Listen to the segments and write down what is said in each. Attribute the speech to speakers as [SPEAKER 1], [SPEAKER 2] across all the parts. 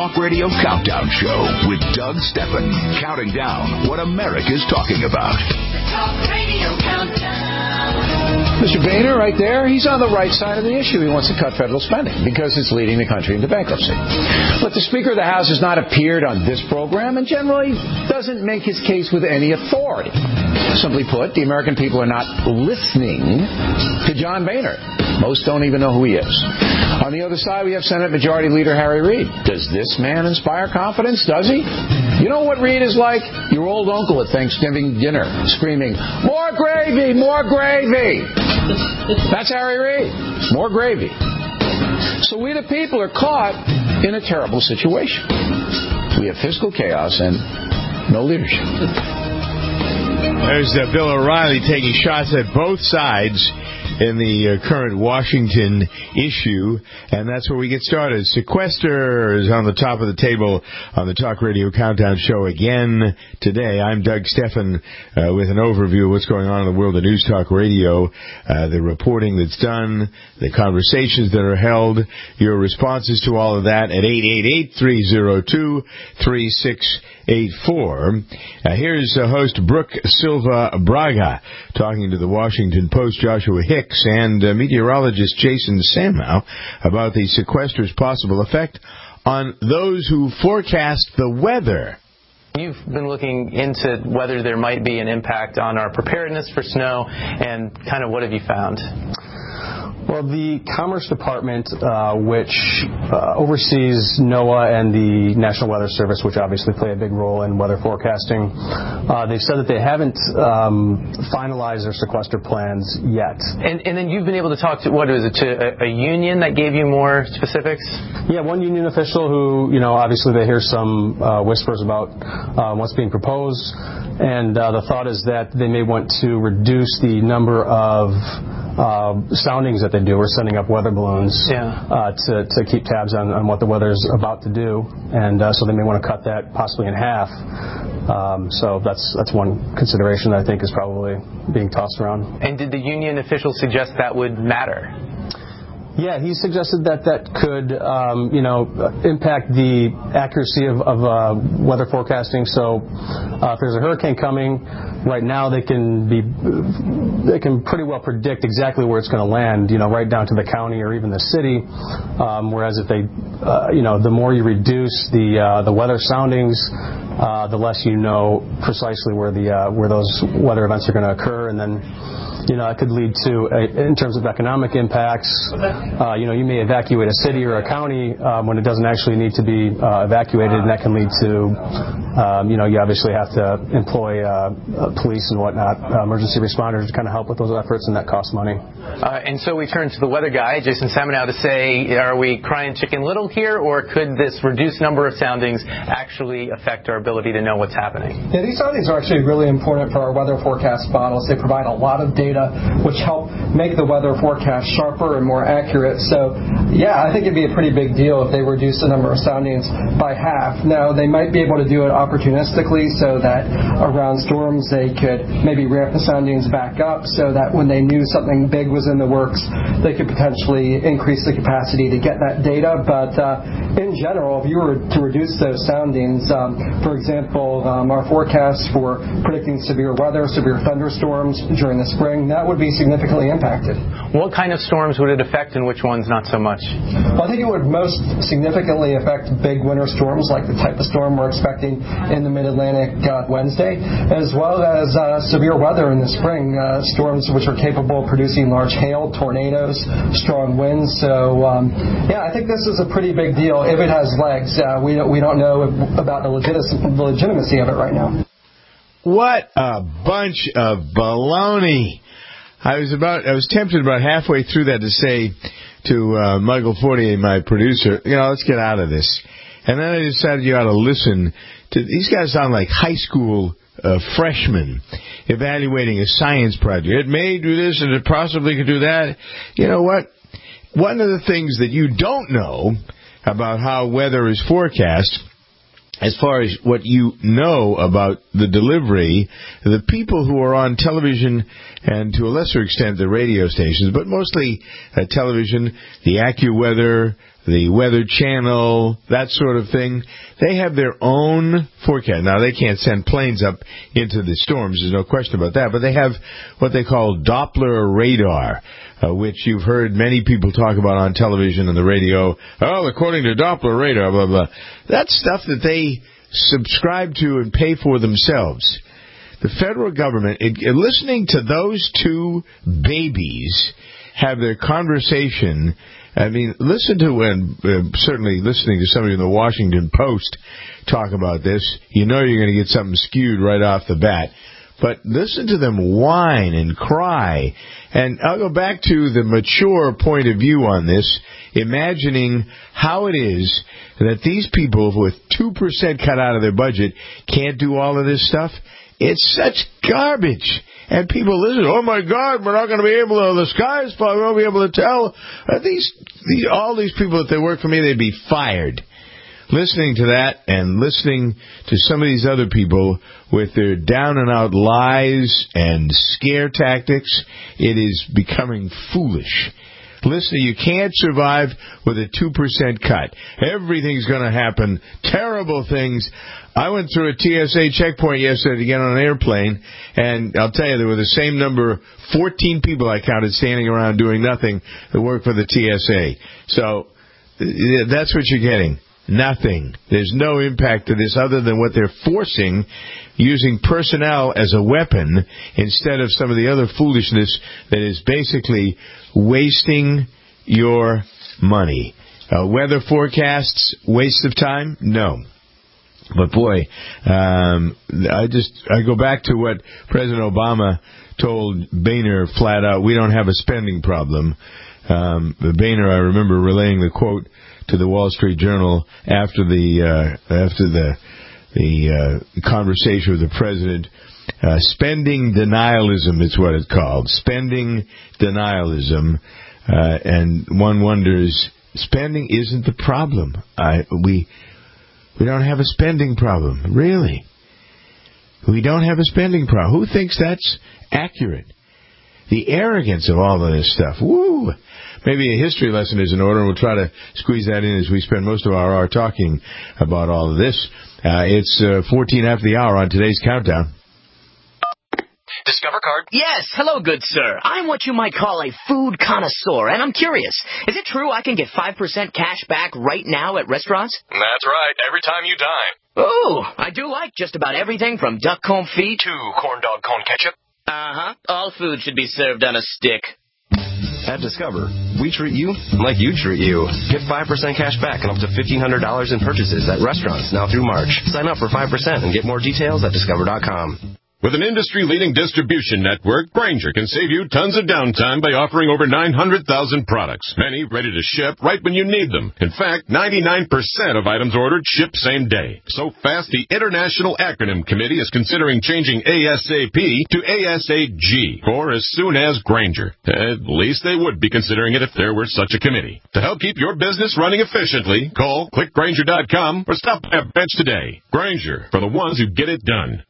[SPEAKER 1] Talk Radio Countdown Show with Doug Stephan, counting down what America's talking about. The Talk Radio
[SPEAKER 2] Countdown. Mr. Boehner, right there, he's on the right side of the issue. He wants to cut federal spending because it's leading the country into bankruptcy. But the Speaker of the House has not appeared on this program and generally doesn't make his case with any authority. Simply put, the American people are not listening to John Boehner. Most don't even know who he is. On the other side, we have Senate Majority Leader Harry Reid. Does this man inspire confidence? Does he? You know what Reid is like? Your old uncle at Thanksgiving dinner screaming, "More gravy! More gravy!" That's Harry Reid. More gravy. So we the people are caught in a terrible situation. We have fiscal chaos and no leadership.
[SPEAKER 3] There's Bill O'Reilly taking shots at both sides in the current Washington issue, and that's where we get started. Sequester is on the top of the table on the Talk Radio Countdown Show again today. I'm Doug Stephan with an overview of what's going on in the world of News Talk Radio, the reporting that's done, the conversations that are held, your responses to all of that at 888-302-3684. Here's host Brooke Silva Braga talking to the Washington Post Joshua Hicks and meteorologist Jason Samnow about the sequester's possible effect on those who forecast the weather.
[SPEAKER 4] You've been looking into whether there might be an impact on our preparedness for snow, and kind of what have you found?
[SPEAKER 5] Well, the Commerce Department, which oversees NOAA and the National Weather Service, which obviously play a big role in weather forecasting, they've said that they haven't finalized their sequester plans yet. And then you've been able to talk to, what is it, to a union that gave you more specifics? Yeah, one union official who, obviously they hear some whispers about what's being proposed, and the thought is that they may want to reduce the number of soundings that they do. We're sending up weather balloons to keep tabs on what the weather's about to do, and so they may want to cut that possibly in half. So that's one consideration that I think is probably being tossed around.
[SPEAKER 4] And did the union official suggest that would matter?
[SPEAKER 5] Yeah, he suggested that could, impact the accuracy of weather forecasting. So if there's a hurricane coming, right now they can pretty well predict exactly where it's going to land, right down to the county or even the city. Whereas if they, the more you reduce the weather soundings, the less you know precisely where those weather events are going to occur, and then it could lead to, in terms of economic impacts, you may evacuate a city or a county when it doesn't actually need to be evacuated, and that can lead to, you obviously have to employ police and whatnot, emergency responders to kind of help with those efforts, and that costs money.
[SPEAKER 4] And so we turn to the weather guy, Jason Samnow, to say, are we crying chicken little here, or could this reduced number of soundings actually affect our ability to know what's happening?
[SPEAKER 6] Yeah, these soundings are actually really important for our weather forecast models. They provide a lot of data which help make the weather forecast sharper and more accurate. So, yeah, I think it'd be a pretty big deal if they reduce the number of soundings by half. Now, they might be able to do it opportunistically so that around storms they could maybe ramp the soundings back up so that when they knew something big was in the works, they could potentially increase the capacity to get that data. But in general, if you were to reduce those soundings, for example, our forecasts for predicting severe weather, severe thunderstorms during the spring, that would be significantly impacted.
[SPEAKER 4] What kind of storms would it affect and which ones not so much?
[SPEAKER 6] Well, I think it would most significantly affect big winter storms like the type of storm we're expecting in the Mid-Atlantic Wednesday, as well as severe weather in the spring, storms which are capable of producing large hail, tornadoes, strong winds. So, I think this is a pretty big deal if it has legs. We don't know about the legitimacy of it right now.
[SPEAKER 3] What a bunch of baloney. I was tempted about halfway through that to say to Michael Fortier, my producer, let's get out of this. And then I decided you ought to listen to these guys. Sound like high school freshmen evaluating a science project. It may do this and it possibly could do that. You know what? One of the things that you don't know about how weather is forecast, as far as what you know about the delivery, the people who are on television and to a lesser extent the radio stations, but mostly television, the AccuWeather, the Weather Channel, that sort of thing. They have their own forecast. Now, they can't send planes up into the storms. There's no question about that. But they have what they call Doppler radar, which you've heard many people talk about on television and the radio. Oh, according to Doppler radar, blah, blah. That's stuff that they subscribe to and pay for themselves. The federal government, listening to those two babies have their conversation. I mean, listen to when, certainly listening to somebody in the Washington Post talk about this, you know you're going to get something skewed right off the bat. But listen to them whine and cry. And I'll go back to the mature point of view on this, imagining how it is that these people with 2% cut out of their budget can't do all of this stuff. It's such garbage. And people listen, oh my God, we're not going to be able to, the sky's falling, we won't be able to tell. All these people, if they work for me, they'd be fired. Listening to that and listening to some of these other people with their down and out lies and scare tactics, it is becoming foolish. Listen, you can't survive with a 2% cut. Everything's going to happen. Terrible things. I went through a TSA checkpoint yesterday to get on an airplane, and I'll tell you, there were the same number, 14 people I counted standing around doing nothing that work for the TSA. So that's what you're getting. Nothing. There's no impact to this other than what they're forcing, using personnel as a weapon instead of some of the other foolishness that is basically wasting your money. Weather forecasts, waste of time? No. But boy, I go back to what President Obama told Boehner flat out, we don't have a spending problem. Boehner, I remember relaying the quote to the Wall Street Journal after the conversation with the president. Spending denialism is what it's called. Spending denialism. And one wonders, spending isn't the problem. We don't have a spending problem. Really? We don't have a spending problem. Who thinks that's accurate? The arrogance of all of this stuff. Woo! Maybe a history lesson is in order, and we'll try to squeeze that in as we spend most of our hour talking about all of this. It's 14 after the hour on today's countdown.
[SPEAKER 7] Discover card? Yes. Hello, good sir. I'm what you might call a food connoisseur, and I'm curious. Is it true I can get 5% cash back right now at restaurants?
[SPEAKER 8] That's right. Every time you dine.
[SPEAKER 7] Ooh, I do like just about everything from duck comb feet
[SPEAKER 8] to corn dog cone ketchup.
[SPEAKER 7] Uh-huh. All food should be served on a stick.
[SPEAKER 9] At Discover, we treat you like you treat you. Get 5% cash back and up to $1,500 in purchases at restaurants now through March. Sign up for 5% and get more details at Discover.com.
[SPEAKER 10] With an industry-leading distribution network, Grainger can save you tons of downtime by offering over 900,000 products, many ready to ship right when you need them. In fact, 99% of items ordered ship same day. So fast, the International Acronym Committee is considering changing ASAP to ASAG, or as soon as Grainger. At least they would be considering it if there were such a committee. To help keep your business running efficiently, call clickgrainger.com or stop by a bench today. Grainger, for the ones who get it done.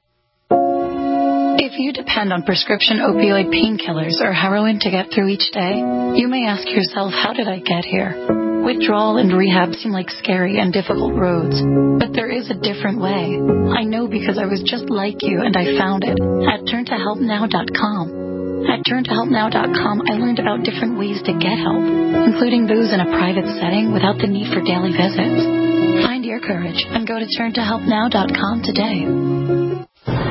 [SPEAKER 11] If you depend on prescription opioid painkillers or heroin to get through each day, you may ask yourself, how did I get here? Withdrawal and rehab seem like scary and difficult roads, but there is a different way. I know because I was just like you and I found it at turntohelpnow.com. At turntohelpnow.com, I learned about different ways to get help, including those in a private setting without the need for daily visits. Find your courage and go to turntohelpnow.com today.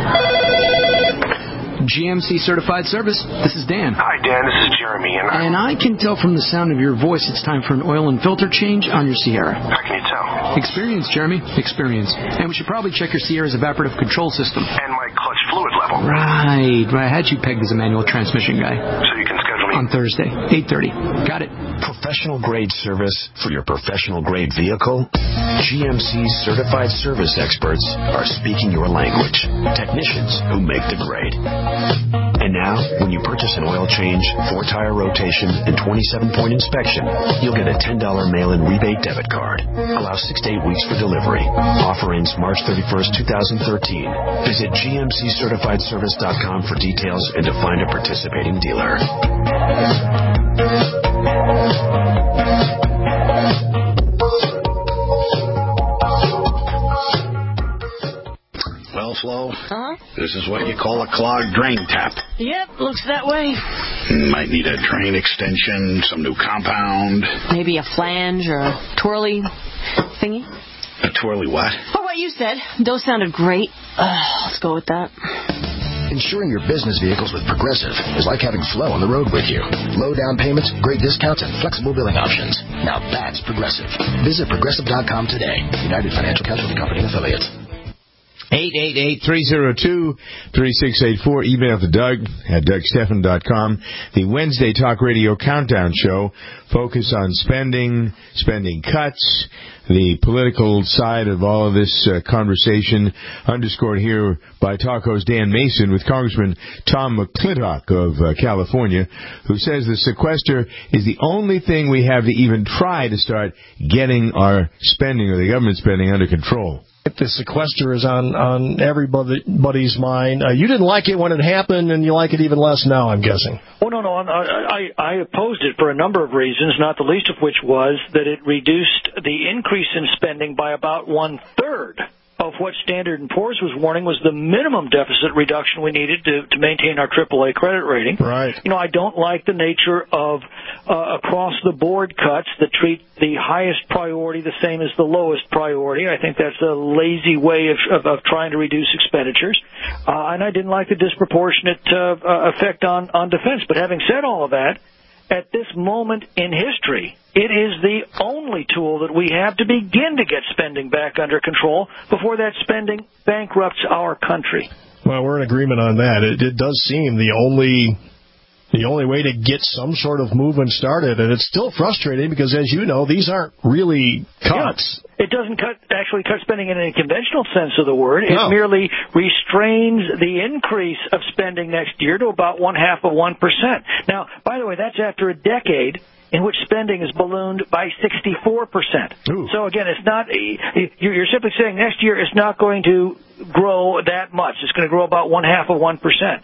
[SPEAKER 12] GMC Certified Service. This is Dan.
[SPEAKER 8] Hi, Dan. This is Jeremy.
[SPEAKER 12] And I can tell from the sound of your voice it's time for an oil and filter change on your Sierra.
[SPEAKER 8] How can you tell?
[SPEAKER 12] Experience, Jeremy. Experience. And we should probably check your Sierra's evaporative control system.
[SPEAKER 8] And my clutch fluid level.
[SPEAKER 12] Right. I had you pegged as a manual transmission guy.
[SPEAKER 8] So you can schedule me?
[SPEAKER 12] On Thursday, 8:30. Got it.
[SPEAKER 13] Professional-grade service for your professional-grade vehicle? GMC's certified service experts are speaking your language. Technicians who make the grade. And now, when you purchase an oil change, 4-tire rotation, and 27-point inspection, you'll get a $10 mail-in rebate debit card. Allows 6 to 8 weeks for delivery. Offer ends March 31st, 2013. Visit GMCCertifiedService.com for details and to find a participating dealer.
[SPEAKER 14] oil flow?
[SPEAKER 15] Uh-huh.
[SPEAKER 14] This is what you call a clogged drain tap.
[SPEAKER 15] Yep, looks that way.
[SPEAKER 14] Might need a drain extension, some new compound.
[SPEAKER 15] Maybe a flange or a twirly thingy.
[SPEAKER 14] A twirly what?
[SPEAKER 15] Oh, what you said. Those sounded great. Let's go with that.
[SPEAKER 16] Insuring your business vehicles with Progressive is like having Flo on the road with you. Low down payments, great discounts, and flexible billing options. Now that's Progressive. Visit Progressive.com today. United Financial Casualty Company and Affiliates.
[SPEAKER 3] 888-302-3684. Email to Doug at DougStephan.com. The Wednesday Talk Radio Countdown Show. Focus on spending cuts, the political side of all of this conversation, underscored here by Talk host Dan Mason with Congressman Tom McClintock of California, who says the sequester is the only thing we have to even try to start getting our spending, or the government spending, under control.
[SPEAKER 17] The sequester is on everybody's mind. You didn't like it when it happened, and you like it even less now, I'm guessing.
[SPEAKER 18] Oh, no. I opposed it for a number of reasons, not the least of which was that it reduced the increase in spending by about one-third of what Standard & Poor's was warning was the minimum deficit reduction we needed to maintain our AAA credit rating.
[SPEAKER 17] Right.
[SPEAKER 18] I don't like the nature of across-the-board cuts that treat the highest priority the same as the lowest priority. I think that's a lazy way of trying to reduce expenditures. And I didn't like the disproportionate effect on defense. But having said all of that, at this moment in history, it is the only tool that we have to begin to get spending back under control before that spending bankrupts our country.
[SPEAKER 17] Well, we're in agreement on that. It does seem the only way to get some sort of movement started, and it's still frustrating because, as you know, these aren't really cuts.
[SPEAKER 18] Yeah. It doesn't actually cut spending in any conventional sense of the word.
[SPEAKER 17] No.
[SPEAKER 18] It merely restrains the increase of spending next year to about 0.5%. Now, by the way, that's after a decade in which spending is ballooned by 64%.
[SPEAKER 17] Ooh.
[SPEAKER 18] So again, it's not. You're simply saying next year it's not going to grow that much. It's going to grow about 0.5%.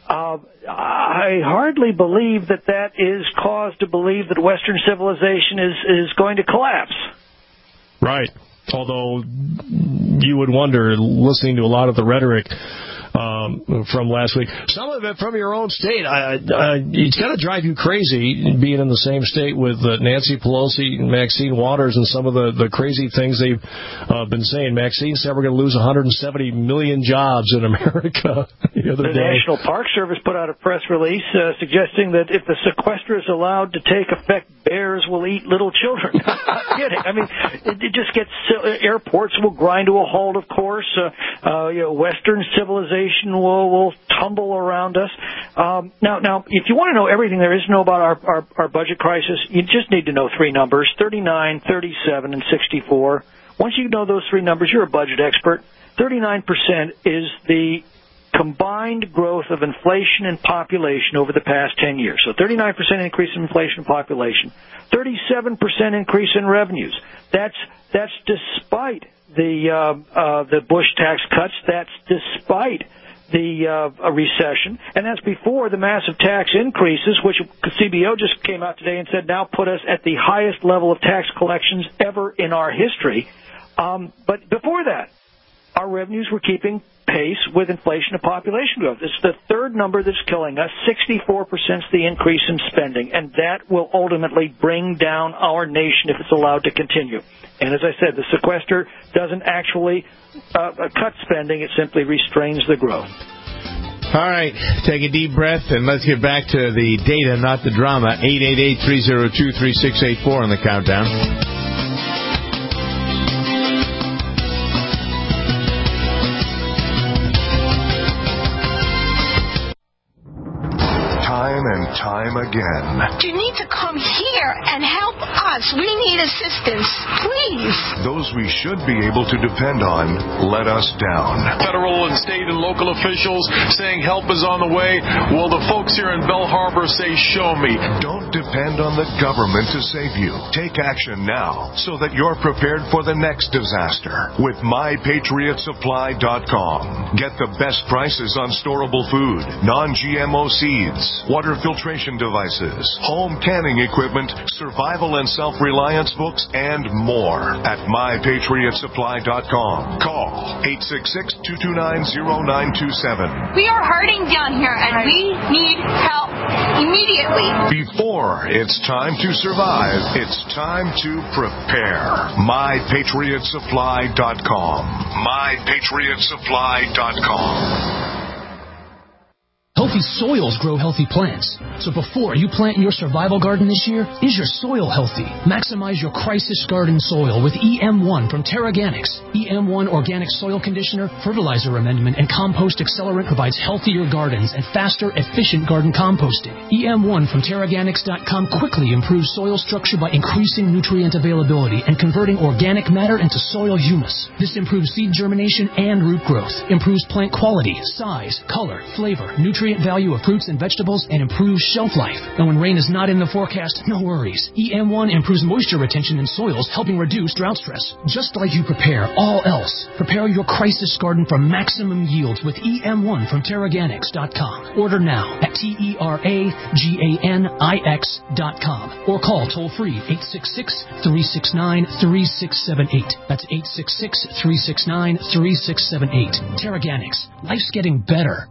[SPEAKER 18] I hardly believe that is cause to believe that Western civilization is going to collapse.
[SPEAKER 17] Right. Although you would wonder, listening to a lot of the rhetoric from last week, some of it from your own state. It's got to drive you crazy being in the same state with Nancy Pelosi and Maxine Waters and some of the crazy things they've been saying. Maxine said we're going to lose 170 million jobs in America the other day.
[SPEAKER 18] The National Park Service put out a press release suggesting that if the sequester is allowed to take effect, bears will eat little children. I'm kidding. I mean, it just gets airports will grind to a halt. Of course, Western civilization will tumble around us. Now, if you want to know everything there is to know about our budget crisis, you just need to know three numbers: 39, 37, and 64. Once you know those three numbers, you're a budget expert. 39% is the combined growth of inflation and population over the past 10 years. So 39% increase in inflation and population, 37% increase in revenues. That's despite the Bush tax cuts. That's despite the recession, and that's before the massive tax increases, which CBO just came out today and said now put us at the highest level of tax collections ever in our history. But before that, our revenues were keeping pace with inflation and population growth. It's the third number that's killing us. 64% is the increase in spending, and that will ultimately bring down our nation if it's allowed to continue. And as I said, the sequester doesn't actually cut spending. It simply restrains the growth.
[SPEAKER 3] All right, take a deep breath, and let's get back to the data, not the drama. 888-302-3684 on the countdown.
[SPEAKER 1] Time again.
[SPEAKER 19] You need to come here and help us. We need assistance, please.
[SPEAKER 1] Those we should be able to depend on let us down.
[SPEAKER 20] Federal and state and local officials saying help is on the way. Well, the folks here in Belle Harbor say, show me.
[SPEAKER 1] Don't depend on the government to save you. Take action now so that you're prepared for the next disaster with MyPatriotSupply.com. Get the best prices on storable food, non-GMO seeds, water filtration devices, home canning equipment,
[SPEAKER 21] survival and self-reliance books, and more at MyPatriotSupply.com. Call 866-229-0927.
[SPEAKER 19] We are hurting down here, and we need help immediately.
[SPEAKER 21] Before it's time to survive, it's time to prepare. MyPatriotSupply.com. MyPatriotSupply.com.
[SPEAKER 12] Healthy soils grow healthy plants. So before you plant your survival garden this year, is your soil healthy? Maximize your crisis garden soil with EM1 from Terraganics. EM1 Organic Soil Conditioner, Fertilizer Amendment, and Compost Accelerant provides healthier gardens and faster, efficient garden composting. EM1 from Terraganics.com quickly improves soil structure by increasing nutrient availability and converting organic matter into soil humus. This improves seed germination and root growth, improves plant quality, size, color, flavor, nutrient value of fruits and vegetables, and improves shelf life. And when rain is not in the forecast, no worries. EM1 improves moisture retention in soils, helping reduce drought stress. Just like you prepare all else, prepare your crisis garden for maximum yields with EM1 from Terraganics.com. Order now at TERAGANIX.com or call toll-free 866-369-3678. That's 866-369-3678. Terraganics. Life's getting better.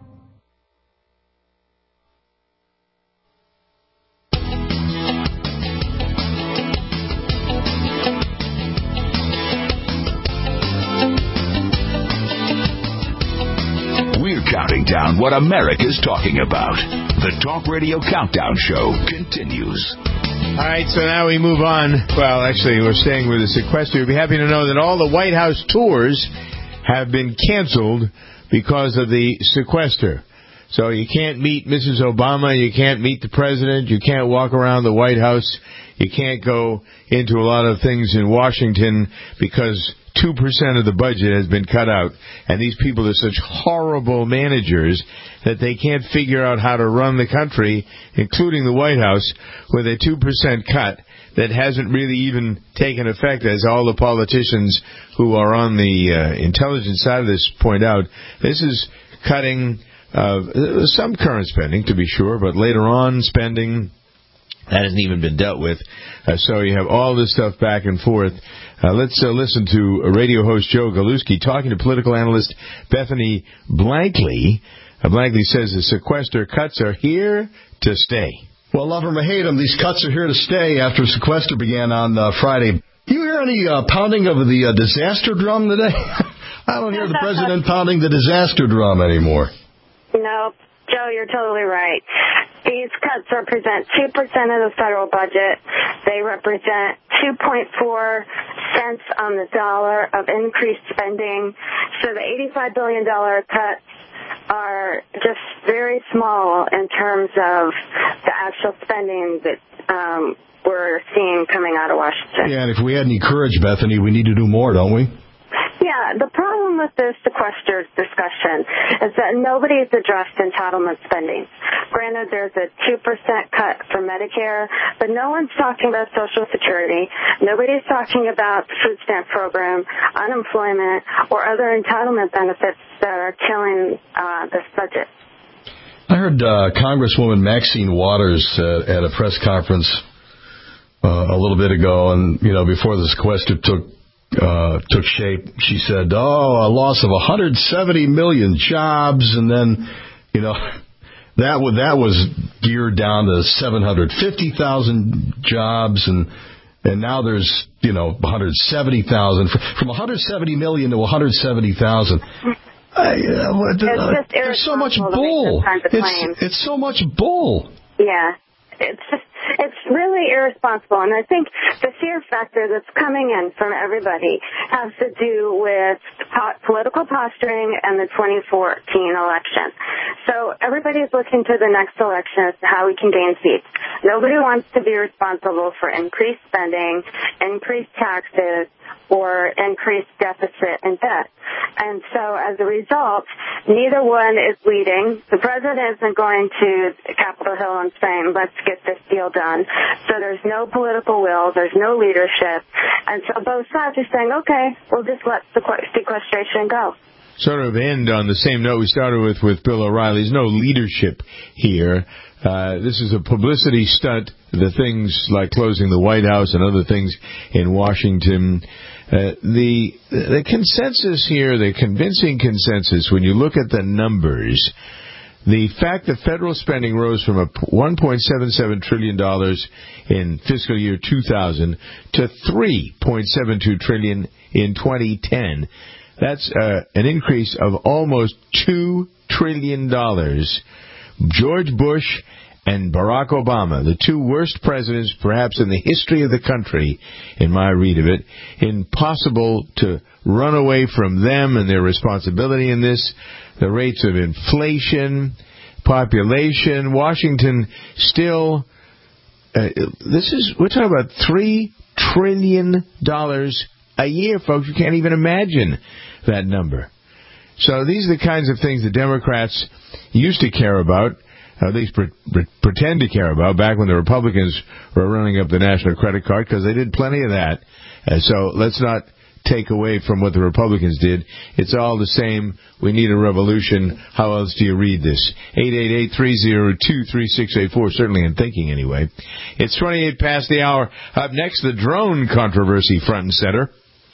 [SPEAKER 1] Counting down what America's talking about. The Talk Radio Countdown Show continues.
[SPEAKER 3] All right, so now we move on. Well, actually, we're staying with the sequester. You'll be happy to know that all the White House tours have been canceled because of the sequester. So you can't meet Mrs. Obama, you can't meet the president, you can't walk around the White House, you can't go into a lot of things in Washington because 2% of the budget has been cut out, and these people are such horrible managers that they can't figure out how to run the country, including the White House, with a 2% cut that hasn't really even taken effect, as all the politicians who are on the intelligence side of this point out. This is cutting some current spending, to be sure, but later on spending that hasn't even been dealt with. So you have all this stuff back and forth. Let's listen to radio host Joe Galuski talking to political analyst Bethany Blankley. Blankley says the sequester cuts are here to stay.
[SPEAKER 22] Well, love them or hate them, these cuts are here to stay after sequester began on Friday. You hear any pounding of the disaster drum today? I don't hear the president pounding the disaster drum anymore.
[SPEAKER 23] No, Joe, you're totally right. These cuts represent 2% of the federal budget. They represent 2.4 cents on the dollar of increased spending. So the $85 billion cuts are just very small in terms of the actual spending that we're seeing coming out of Washington.
[SPEAKER 22] Yeah, and if we had any courage, Bethany, we need to do more, don't we?
[SPEAKER 23] Yeah, the problem with the sequester discussion is that nobody's addressed entitlement spending. Granted, there's a 2% cut for Medicare, but no one's talking about Social Security. Nobody's talking about the food stamp program, unemployment, or other entitlement benefits that are killing this budget.
[SPEAKER 22] I heard Congresswoman Maxine Waters at a press conference a little bit ago, and before the sequester took shape, she said, a loss of 170 million jobs, and then, that was geared down to 750,000 jobs, and now there's, 170,000. From 170 million to 170,000. There's so much bull. It's so much bull.
[SPEAKER 23] Yeah. It's really irresponsible, and I think the fear factor that's coming in from everybody has to do with political posturing and the 2014 election. So everybody's looking to the next election as to how we can gain seats. Nobody wants to be responsible for increased spending, increased taxes, or increased deficit and debt. And so as a result, neither one is leading. The president isn't going to Capitol Hill and saying, let's get this deal done. So there's no political will, there's no leadership. And so both sides are saying, okay, we'll just let sequestration go.
[SPEAKER 3] sort of end on the same note we started with Bill O'Reilly. There's no leadership here. This is a publicity stunt. The things like closing the White House and other things in Washington. The consensus here, the convincing consensus, when you look at the numbers, the fact that federal spending rose from $1.77 trillion in fiscal year 2000 to $3.72 trillion in 2010, that's an increase of almost $2 trillion. George Bush and Barack Obama, the two worst presidents perhaps in the history of the country, in my read of it, impossible to run away from them and their responsibility in this. The rates of inflation, population, Washington still, we're talking about $3 trillion a year, folks. You can't even imagine that number. So these are the kinds of things the Democrats used to care about, at least pretend to care about, back when the Republicans were running up the national credit card, because they did plenty of that. So let's not take away from what the Republicans did. It's all the same. We need a revolution. How else do you read this? 888-302-3684, certainly in thinking anyway. It's 28 past the hour. Up next, the drone controversy front and center.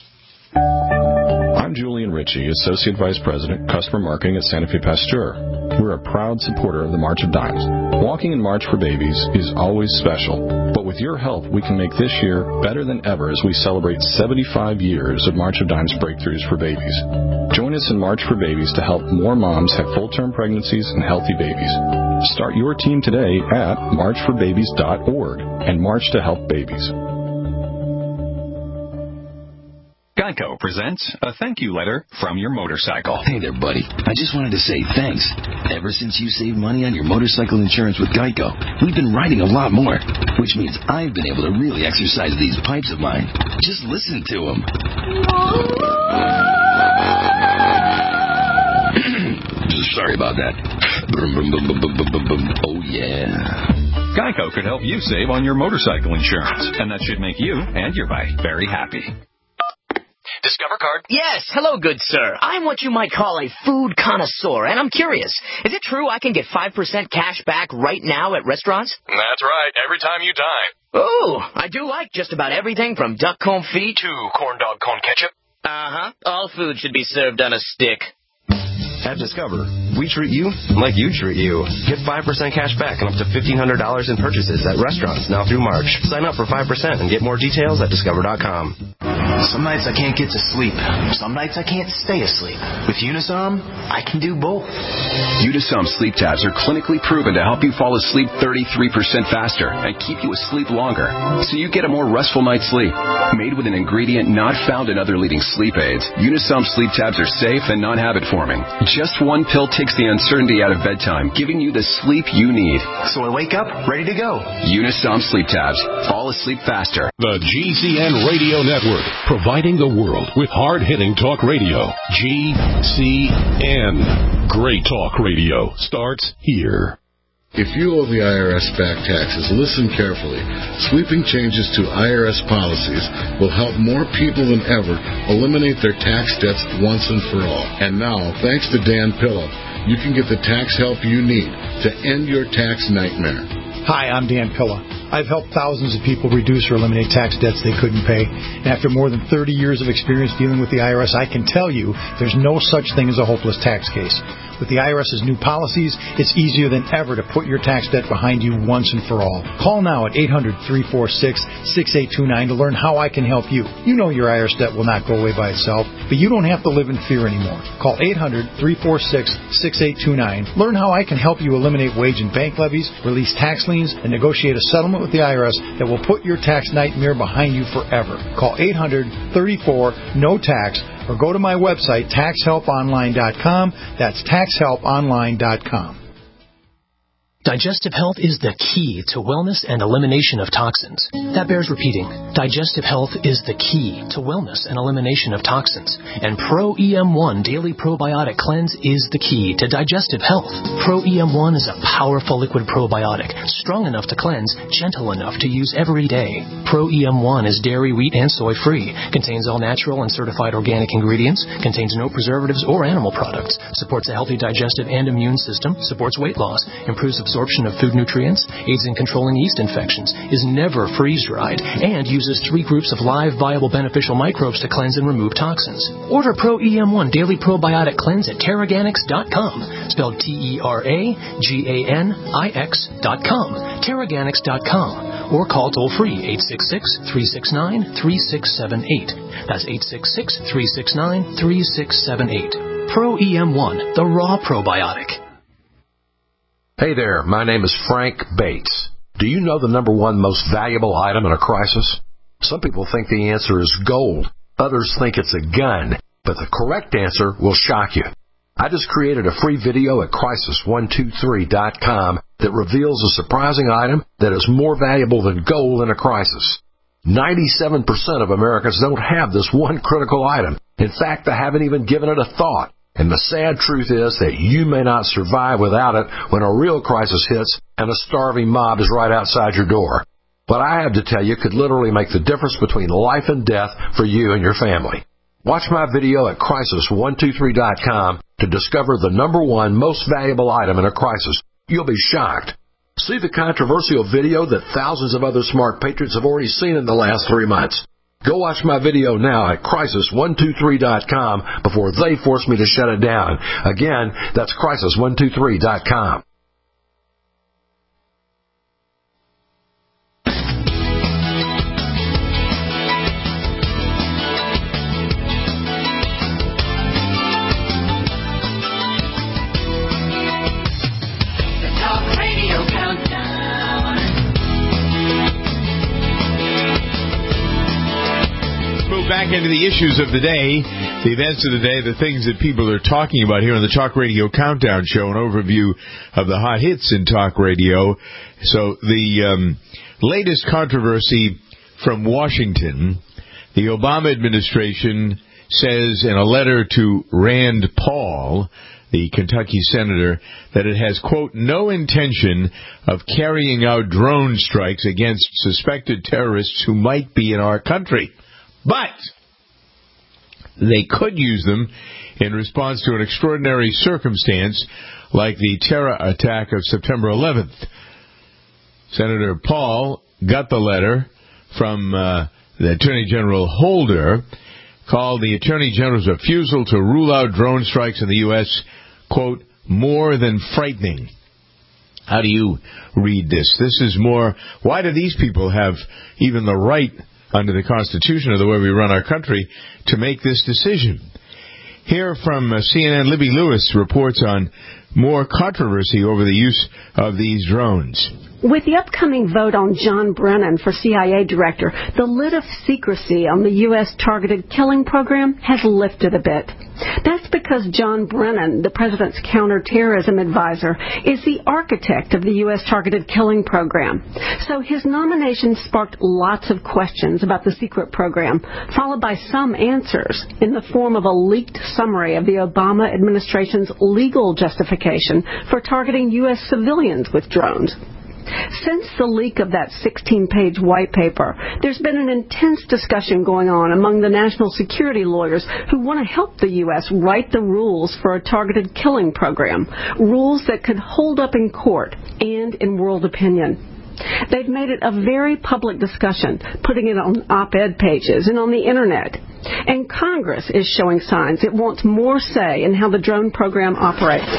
[SPEAKER 2] I'm Julian Ritchie, Associate Vice President, Customer Marketing at Santa Fe Pasteur. We're a proud supporter of the March of Dimes. Walking in March for Babies is always special, but with your help, we can make this year better than ever as we celebrate 75 years of March of Dimes breakthroughs for babies. Join us in March for Babies to help more moms have full-term pregnancies and healthy babies. Start your team today at marchforbabies.org and march to help babies.
[SPEAKER 4] Geico presents a thank you letter from your motorcycle.
[SPEAKER 16] Hey there, buddy. I just wanted to say thanks. Ever since you saved money on your motorcycle insurance with Geico, we've been riding a lot more, which means I've been able to really exercise these pipes of mine. Just listen to them. Sorry about that. Oh, yeah.
[SPEAKER 4] Geico could help you save on your motorcycle insurance, and that should make you and your bike very happy.
[SPEAKER 7] Discover card? Yes. Hello, good sir. I'm what you might call a food connoisseur, and I'm curious. Is it true I can get 5% cash back right now at restaurants?
[SPEAKER 20] That's right. Every time you dine.
[SPEAKER 7] Ooh, I do like just about everything from duck confit
[SPEAKER 20] to corn dog cone ketchup.
[SPEAKER 7] Uh-huh. All food should be served on a stick.
[SPEAKER 9] At Discover, we treat you like you treat you. Get 5% cash back and up to $1,500 in purchases at restaurants now through March. Sign up for 5% and get more details at Discover.com.
[SPEAKER 5] Some nights I can't get to sleep. Some nights I can't stay asleep. With Unisom, I can do both.
[SPEAKER 24] Unisom sleep tabs are clinically proven to help you fall asleep 33% faster and keep you asleep longer, so you get a more restful night's sleep. Made with an ingredient not found in other leading sleep aids, Unisom sleep tabs are safe and non-habit forming. Just one pill takes the uncertainty out of bedtime, giving you the sleep you need.
[SPEAKER 5] So I wake up ready to go.
[SPEAKER 24] Unisom sleep tabs. Fall asleep faster.
[SPEAKER 25] The GCN Radio Network, providing the world with hard-hitting talk radio. GCN. Great talk radio starts here.
[SPEAKER 26] If you owe the IRS back taxes, listen carefully. Sweeping changes to IRS policies will help more people than ever eliminate their tax debts once and for all. And now, thanks to Dan Pilla, you can get the tax help you need to end your tax nightmare.
[SPEAKER 27] Hi, I'm Dan Pilla. I've helped thousands of people reduce or eliminate tax debts they couldn't pay. And after more than 30 years of experience dealing with the IRS, I can tell you there's no such thing as a hopeless tax case. With the IRS's new policies, it's easier than ever to put your tax debt behind you once and for all. Call now at 800-346-6829 to learn how I can help you. You know your IRS debt will not go away by itself, but you don't have to live in fear anymore. Call 800-346-6829. Learn how I can help you eliminate wage and bank levies, release tax liens, and negotiate a settlement with the IRS that will put your tax nightmare behind you forever. Call 800-34-NO-TAX or go to my website, taxhelponline.com. That's taxhelponline.com.
[SPEAKER 12] Digestive health is the key to wellness and elimination of toxins. That bears repeating. Digestive health is the key to wellness and elimination of toxins. And Pro EM1 Daily Probiotic Cleanse is the key to digestive health. Pro EM1 is a powerful liquid probiotic, strong enough to cleanse, gentle enough to use every day. Pro EM1 is dairy, wheat, and soy-free, contains all natural and certified organic ingredients, contains no preservatives or animal products, supports a healthy digestive and immune system, supports weight loss, improves absorption of food nutrients, aids in controlling yeast infections, is never freeze-dried, and uses 3 groups of live, viable, beneficial microbes to cleanse and remove toxins. Order Pro EM1 Daily Probiotic Cleanse at Teraganix.com, spelled TerraGanix.com, Teraganix.com, or call toll-free 866-369-3678. That's 866-369-3678. Pro EM1, the raw probiotic.
[SPEAKER 6] Hey there, my name is Frank Bates. Do you know the number one most valuable item in a crisis? Some people think the answer is gold. Others think it's a gun. But the correct answer will shock you. I just created a free video at Crisis123.com that reveals a surprising item that is more valuable than gold in a crisis. 97% of Americans don't have this one critical item. In fact, they haven't even given it a thought. And the sad truth is that you may not survive without it when a real crisis hits and a starving mob is right outside your door. What I have to tell you could literally make the difference between life and death for you and your family. Watch my video at Crisis123.com to discover the number one most valuable item in a crisis. You'll be shocked. See the controversial video that thousands of other smart patriots have already seen in the last 3 months. Go watch my video now at Crisis123.com before they force me to shut it down. Again, that's Crisis123.com.
[SPEAKER 3] Back into the issues of the day, the events of the day, the things that people are talking about here on the Talk Radio Countdown Show, an overview of the hot hits in talk radio. So the latest controversy from Washington, the Obama administration says in a letter to Rand Paul, the Kentucky senator, that it has, quote, no intention of carrying out drone strikes against suspected terrorists who might be in our country. But they could use them in response to an extraordinary circumstance like the terror attack of September 11th. Senator Paul got the letter from the Attorney General Holder, called the Attorney General's refusal to rule out drone strikes in the U.S., quote, more than frightening. How do you read this? This is more, why do these people have even the right under the Constitution or the way we run our country to make this decision? Here from CNN, Libby Lewis reports on more controversy over the use of these drones.
[SPEAKER 8] With the upcoming vote on John Brennan for CIA director, the lid of secrecy on the U.S. targeted killing program has lifted a bit. That's because John Brennan, the president's counterterrorism advisor, is the architect of the U.S. targeted killing program. So his nomination sparked lots of questions about the secret program, followed by some answers in the form of a leaked summary of the Obama administration's legal justification for targeting U.S. civilians with drones. Since the leak of that 16-page white paper, there's been an intense discussion going on among the national security lawyers who want to help the U.S. write the rules for a targeted killing program, rules that could hold up in court and in world opinion. They've made it a very public discussion, putting it on op-ed pages and on the Internet. And Congress is showing signs it wants more say in how the drone program operates.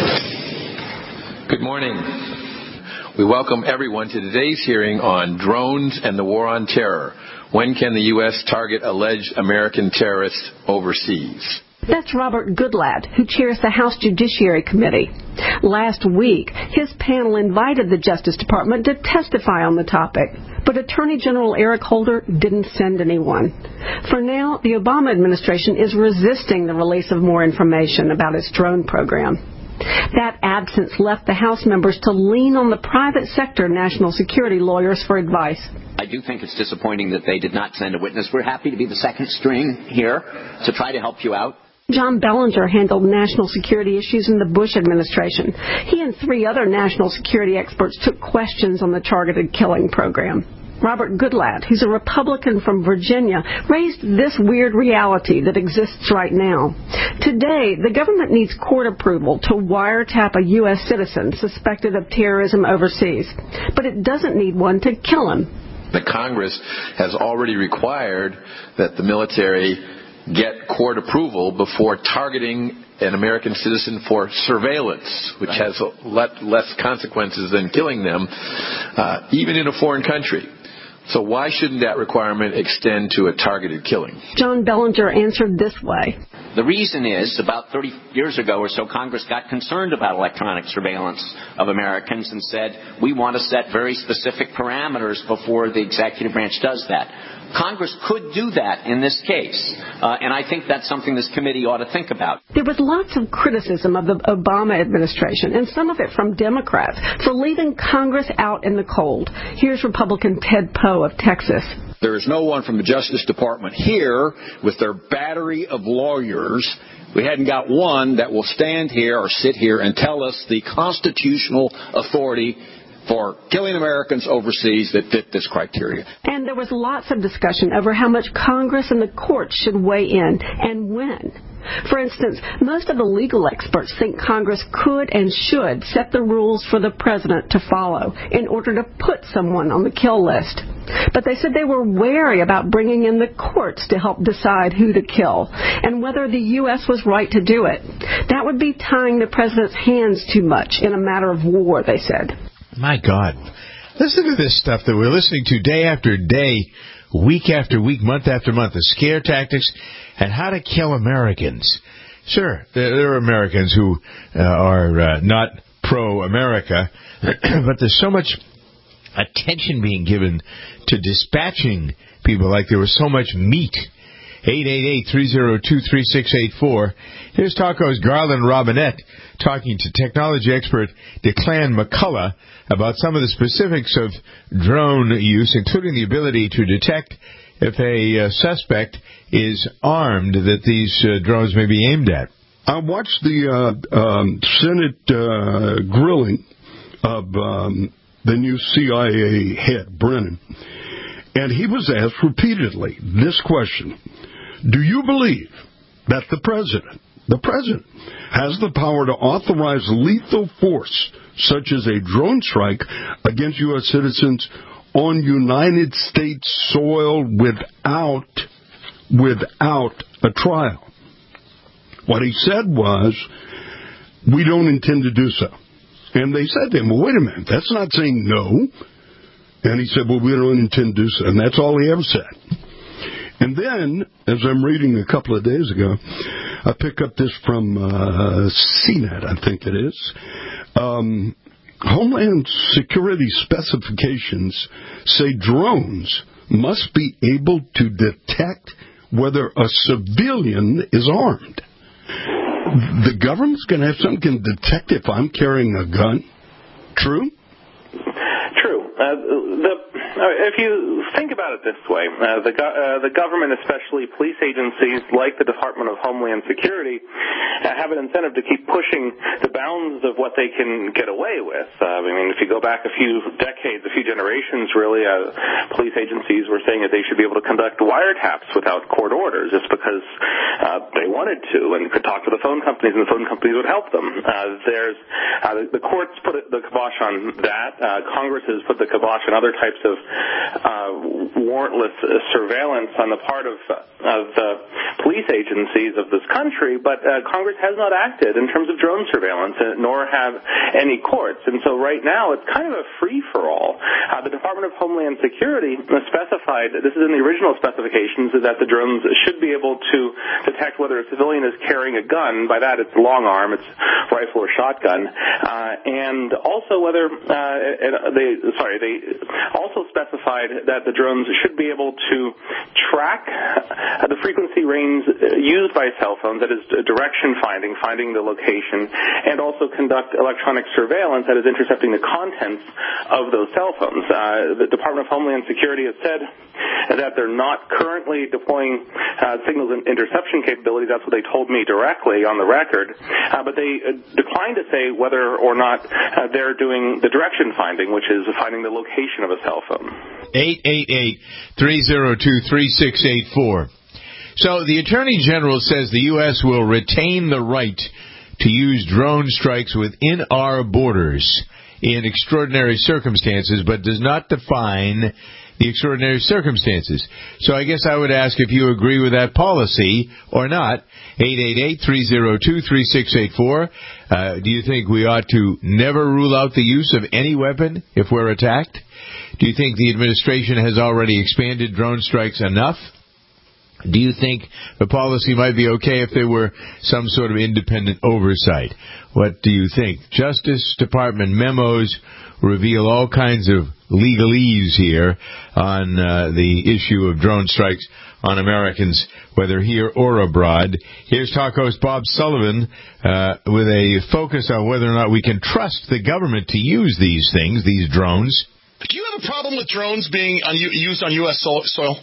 [SPEAKER 10] Good morning. We welcome everyone to today's hearing on drones and the war on terror. When can the U.S. target alleged American terrorists overseas?
[SPEAKER 8] That's Robert Goodlatte, who chairs the House Judiciary Committee. Last week, his panel invited the Justice Department to testify on the topic, but Attorney General Eric Holder didn't send anyone. For now, the Obama administration is resisting the release of more information about its drone program. That absence left the House members to lean on the private sector national security lawyers for advice.
[SPEAKER 11] I do think it's disappointing that they did not send a witness. We're happy to be the second string here to try to help you out.
[SPEAKER 8] John Bellinger handled national security issues in the Bush administration. He and 3 other national security experts took questions on the targeted killing program. Robert Goodlatte, who's a Republican from Virginia, raised this weird reality that exists right now. Today, the government needs court approval to wiretap a U.S. citizen suspected of terrorism overseas, but it doesn't need one to kill him.
[SPEAKER 10] The Congress has already required that the military get court approval before targeting an American citizen for surveillance, which has a lot less consequences than killing them, even in a foreign country. So why shouldn't that requirement extend to a targeted killing?
[SPEAKER 8] John Bellinger answered this way.
[SPEAKER 11] The reason is, about 30 years ago or so, Congress got concerned about electronic surveillance of Americans and said, we want to set very specific parameters before the executive branch does that. Congress could do that in this case, and I think that's something this committee ought to think about.
[SPEAKER 8] There was lots of criticism of the Obama administration, and some of it from Democrats, for leaving Congress out in the cold. Here's Republican Ted Poe of Texas.
[SPEAKER 13] There is no one from the Justice Department here with their battery of lawyers. We hadn't got one that will stand here or sit here and tell us the constitutional authority for killing Americans overseas that fit this criteria.
[SPEAKER 8] And there was lots of discussion over how much Congress and the courts should weigh in and when. For instance, most of the legal experts think Congress could and should set the rules for the president to follow in order to put someone on the kill list. But they said they were wary about bringing in the courts to help decide who to kill and whether the U.S. was right to do it. That would be tying the president's hands too much in a matter of war, they said.
[SPEAKER 3] My God. Listen to this stuff that we're listening to day after day, week after week, month after month, the scare tactics and how to kill Americans. Sure, there are Americans who are not pro-America, but there's so much attention being given to dispatching people like there was so much meat. 888-302-3684. Here's Talko's Garland Robinette talking to technology expert Declan McCullough about some of the specifics of drone use, including the ability to detect if a suspect is armed that these drones may be aimed at.
[SPEAKER 14] I watched the Senate grilling of the new CIA head, Brennan, and he was asked repeatedly this question: do you believe that the president has the power to authorize lethal force, such as a drone strike, against U.S. citizens on United States soil without a trial? What he said was, we don't intend to do so. And they said to him, well, wait a minute, that's not saying no. And he said, well, we don't intend to do so. And that's all he ever said. And then, as I'm reading a couple of days ago, I pick up this from CNET, I think it is. Homeland Security specifications say drones must be able to detect whether a civilian is armed. The government's going to have something to detect if I'm carrying a gun? True?
[SPEAKER 15] True. If you think about it this way, the government, especially police agencies like the Department of Homeland Security, have an incentive to keep pushing the bounds of what they can get away with. I mean, if you go back a few decades, a few generations, really, police agencies were saying that they should be able to conduct wiretaps without court orders just because they wanted to and could talk to the phone companies, and the phone companies would help them. The courts put the kibosh on that. Congress has put the kibosh on other types of warrantless surveillance on the part of the police agencies of this country, but Congress has not acted in terms of drone surveillance, nor have any courts. And so right now it's kind of a free-for-all. The Department of Homeland Security specified, this is in the original specifications, that the drones should be able to detect whether a civilian is carrying a gun. By that, it's long arm, it's rifle or shotgun, and also whether they also specified that the drones should be able to track the frequency range used by cell phones, that is direction finding the location, and also conduct electronic surveillance, that is intercepting the contents of those cell phones. The Department of Homeland Security has said that they're not currently deploying signals and interception capabilities. That's what they told me directly on the record. But they declined to say whether or not they're doing the direction finding, which is finding the location of a cell phone.
[SPEAKER 3] 888-302-3684. So the Attorney General says the U.S. will retain the right to use drone strikes within our borders in extraordinary circumstances, but does not define the extraordinary circumstances. So I guess I would ask if you agree with that policy or not. 888-302-3684. Do you think we ought to never rule out the use of any weapon if we're attacked? Do you think the administration has already expanded drone strikes enough? Do you think the policy might be okay if there were some sort of independent oversight? What do you think? Justice Department memos reveal all kinds of legalese here on the issue of drone strikes on Americans, whether here or abroad. Here's talk host Bob Sullivan with a focus on whether or not we can trust the government to use these things, these drones.
[SPEAKER 1] Do you have a problem with drones being used on U.S. soil?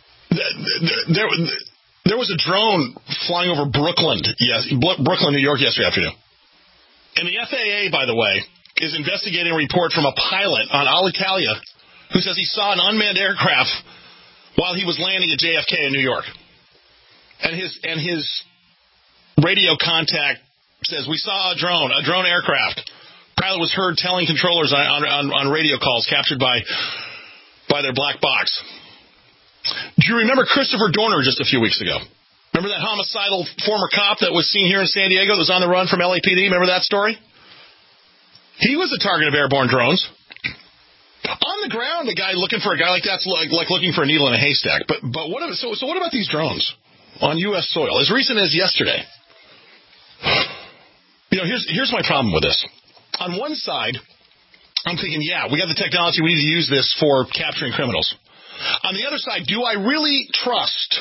[SPEAKER 1] There was a drone flying over Brooklyn, New York yesterday afternoon. And the FAA, by the way, is investigating a report from a pilot on Alitalia who says he saw an unmanned aircraft while he was landing at JFK in New York. And his radio contact says, we saw a drone aircraft. Pilot was heard telling controllers on radio calls captured by their black box. Do you remember Christopher Dorner just a few weeks ago? Remember that homicidal former cop that was seen here in San Diego that was on the run from LAPD? Remember that story? He was a target of airborne drones. On the ground, a guy looking for a guy like that's like looking for a needle in a haystack. But what about these drones on U.S. soil? As recent as yesterday. Here's my problem with this. On one side, I'm thinking, we got the technology, we need to use this for capturing criminals. On the other side, do I really trust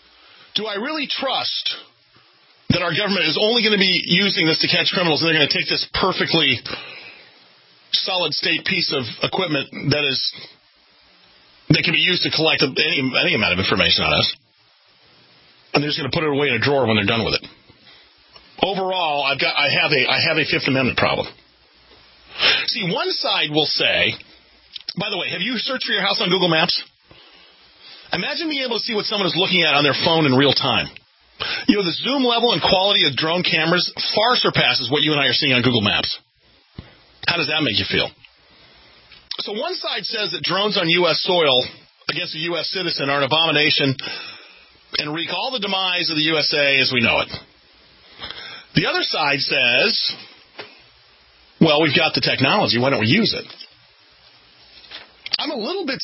[SPEAKER 1] that our government is only going to be using this to catch criminals and they're going to take this perfectly solid state piece of equipment that can be used to collect any amount of information on us, and they're just going to put it away in a drawer when they're done with it? Overall, I have a Fifth Amendment problem. See, one side will say, by the way, have you searched for your house on Google Maps? Imagine being able to see what someone is looking at on their phone in real time. The zoom level and quality of drone cameras far surpasses what you and I are seeing on Google Maps. How does that make you feel? So one side says that drones on U.S. soil against a U.S. citizen are an abomination and wreak all the demise of the USA as we know it. The other side says, well, we've got the technology, why don't we use it? I'm a little bit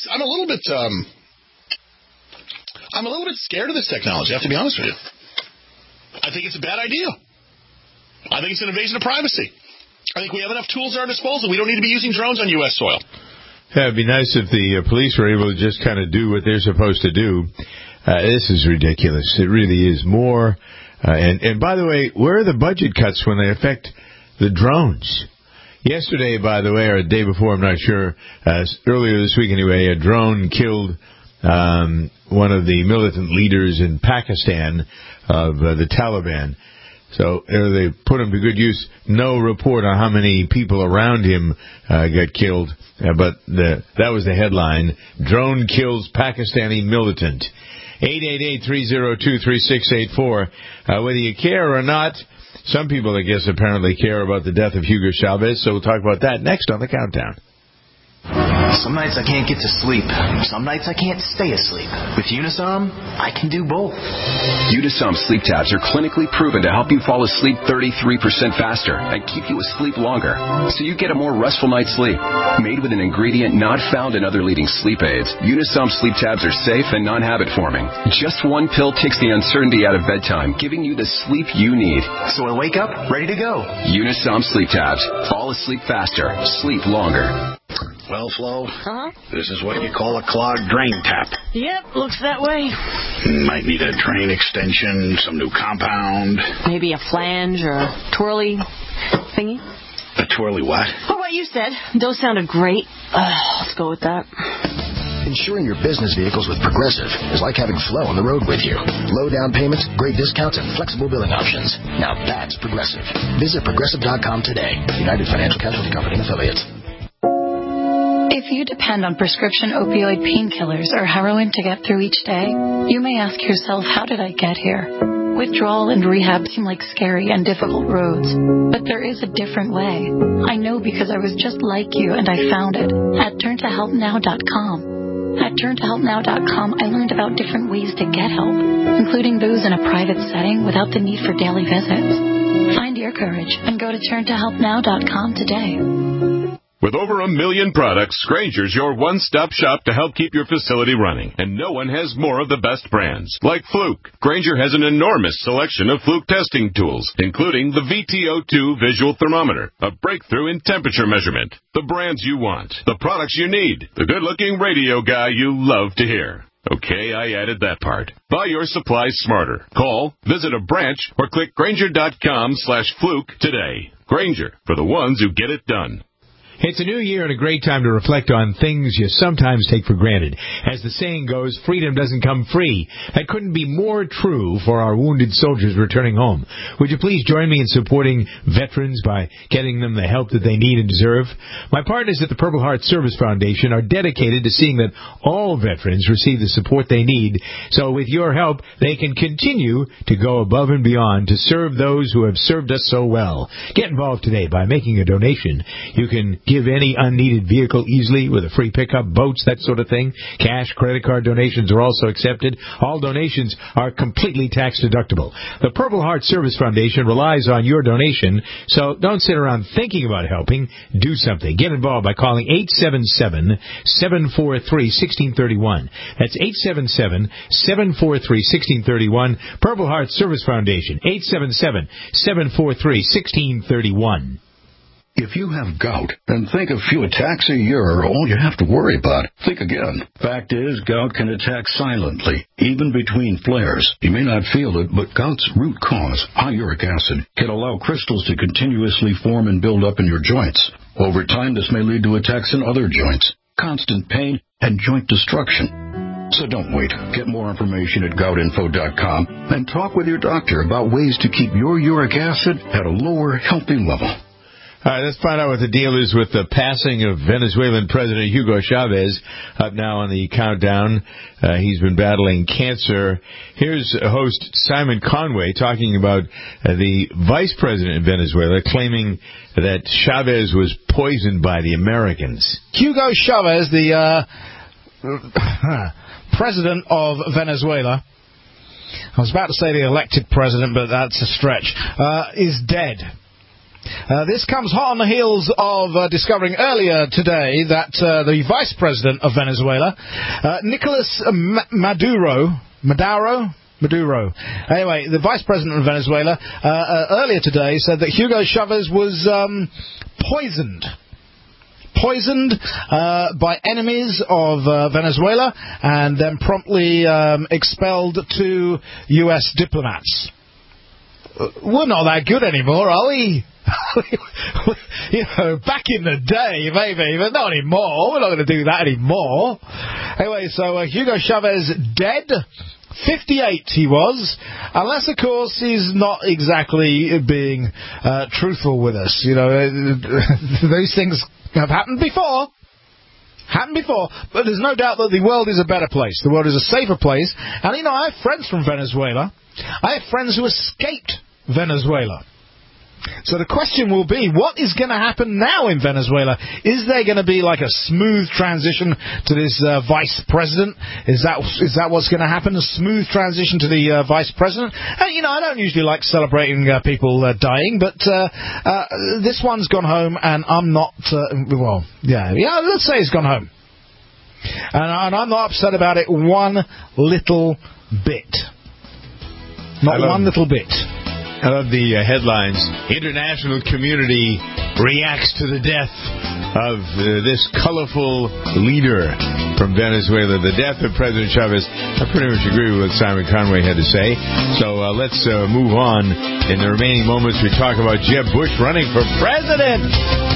[SPEAKER 1] scared of this technology, I have to be honest with you. I think it's a bad idea. I think it's an invasion of privacy. I think we have enough tools at our disposal. We don't need to be using drones on U.S. soil.
[SPEAKER 3] Yeah, it'd be nice if the police were able to just kind of do what they're supposed to do. This is ridiculous. It really is more. And by the way, where are the budget cuts when they affect the drones? Yesterday, by the way, or the day before, I'm not sure, earlier this week anyway, a drone killed one of the militant leaders in Pakistan of the Taliban. So they put him to good use. No report on how many people around him got killed, but that was the headline. Drone kills Pakistani militant. 888-302-3684. Whether you care or not, some people, I guess, apparently care about the death of Hugo Chavez, so we'll talk about that next on the Countdown.
[SPEAKER 5] Some nights I can't get to sleep. Some nights I can't stay asleep. With Unisom, I can do both.
[SPEAKER 24] Unisom sleep tabs are clinically proven to help you fall asleep 33% faster and keep you asleep longer, so you get a more restful night's sleep. Made with an ingredient not found in other leading sleep aids, Unisom sleep tabs are safe and non-habit forming. Just one pill takes the uncertainty out of bedtime, giving you the sleep you need.
[SPEAKER 5] So I wake up ready to go.
[SPEAKER 24] Unisom sleep tabs. Fall asleep faster. Sleep longer.
[SPEAKER 2] Well, Flo,
[SPEAKER 17] Uh-huh.
[SPEAKER 2] this is what you call a clogged drain tap.
[SPEAKER 17] Yep, looks that way.
[SPEAKER 2] Might need a drain extension, some new compound.
[SPEAKER 17] Maybe a flange or a twirly thingy.
[SPEAKER 2] A twirly what?
[SPEAKER 17] Oh, what you said. Those sounded great. Let's go with that.
[SPEAKER 16] Insuring your business vehicles with Progressive is like having Flo on the road with you. Low down payments, great discounts, and flexible billing options. Now that's Progressive. Visit Progressive.com today. United Financial Casualty Company and Affiliates.
[SPEAKER 18] If you depend on prescription opioid painkillers or heroin to get through each day, you may ask yourself, how did I get here? Withdrawal and rehab seem like scary and difficult roads, but there is a different way. I know because I was just like you and I found it at turntohelpnow.com. At turntohelpnow.com, I learned about different ways to get help, including those in a private setting without the need for daily visits. Find your courage and go to turntohelpnow.com today.
[SPEAKER 19] With over 1 million products, Grainger's your one-stop shop to help keep your facility running. And no one has more of the best brands, like Fluke. Grainger has an enormous selection of Fluke testing tools, including the VTO2 visual thermometer, a breakthrough in temperature measurement. The brands you want, the products you need, the good-looking radio guy you love to hear. Okay, I added that part. Buy your supplies smarter. Call, visit a branch, or click Grainger.com/Fluke today. Grainger, for the ones who get it done.
[SPEAKER 3] It's a new year and a great time to reflect on things you sometimes take for granted. As the saying goes, freedom doesn't come free. That couldn't be more true for our wounded soldiers returning home. Would you please join me in supporting veterans by getting them the help that they need and deserve? My partners at the Purple Heart Service Foundation are dedicated to seeing that all veterans receive the support they need, so with your help, they can continue to go above and beyond to serve those who have served us so well. Get involved today by making a donation. You can give any unneeded vehicle easily with a free pickup, boats, that sort of thing. Cash, credit card donations are also accepted. All donations are completely tax deductible. The Purple Heart Service Foundation relies on your donation, so don't sit around thinking about helping. Do something. Get involved by calling 877-743-1631. That's 877-743-1631. Purple Heart Service Foundation, 877-743-1631.
[SPEAKER 2] If you have gout, then think a few attacks a year are all you have to worry about. Think again. Fact is, gout can attack silently, even between flares. You may not feel it, but gout's root cause, high uric acid, can allow crystals to continuously form and build up in your joints. Over time, this may lead to attacks in other joints, constant pain, and joint destruction. So don't wait. Get more information at goutinfo.com and talk with your doctor about ways to keep your uric acid at a lower, healthy level.
[SPEAKER 3] All right, let's find out what the deal is with the passing of Venezuelan President Hugo Chavez. Up now on the countdown, he's been battling cancer. Here's host Simon Conway talking about the vice president of Venezuela claiming that Chavez was poisoned by the Americans.
[SPEAKER 21] Hugo Chavez, the president of Venezuela, I was about to say the elected president, but that's a stretch, is dead. This comes hot on the heels of discovering earlier today that the vice president of Venezuela, Nicolas Maduro. Anyway, the vice president of Venezuela earlier today said that Hugo Chavez was poisoned by enemies of Venezuela and then promptly expelled 2 U.S. diplomats. We're not that good anymore, are we? You know, back in the day, maybe, but not anymore. We're not going to do that anymore. Anyway, so Hugo Chavez dead. 58 he was, unless, of course, he's not exactly being truthful with us. You know, those things have happened before. But there's no doubt that the world is a better place. The world is a safer place. And, you know, I have friends from Venezuela. I have friends who escaped Venezuela. So the question will be, what is going to happen now in Venezuela? Is there going to be like a smooth transition to this vice president? Is that what's going to happen? A smooth transition to the vice president? You know, I don't usually like celebrating people dying, but this one's gone home, and I'm not. Let's say he's gone home, and I'm not upset about it one little bit. Not one little bit.
[SPEAKER 3] I love the headlines. International community reacts to the death of this colorful leader from Venezuela. The death of President Chavez. I pretty much agree with what Simon Conway had to say. So let's move on. In the remaining moments, we talk about Jeb Bush running for president.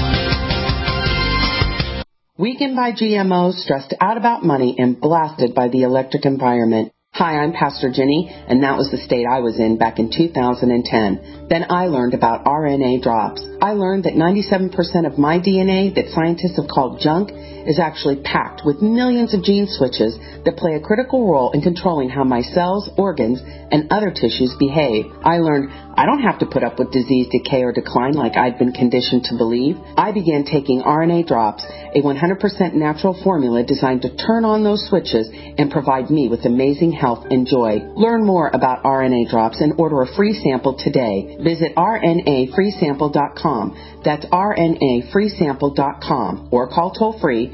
[SPEAKER 4] Weakened by GMOs, stressed out about money, and blasted by the electric environment. Hi, I'm Pastor Jenny, and that was the state I was in back in 2010. Then I learned about RNA drops. I learned that 97% of my DNA that scientists have called junk is actually packed with millions of gene switches that play a critical role in controlling how my cells, organs, and other tissues behave. I learned I don't have to put up with disease, decay, or decline like I'd been conditioned to believe. I began taking RNA drops, a 100% natural formula designed to turn on those switches and provide me with amazing health and joy. Learn more about RNA drops and order a free sample today. Visit rnafreesample.com. That's rnafreesample.com or call toll-free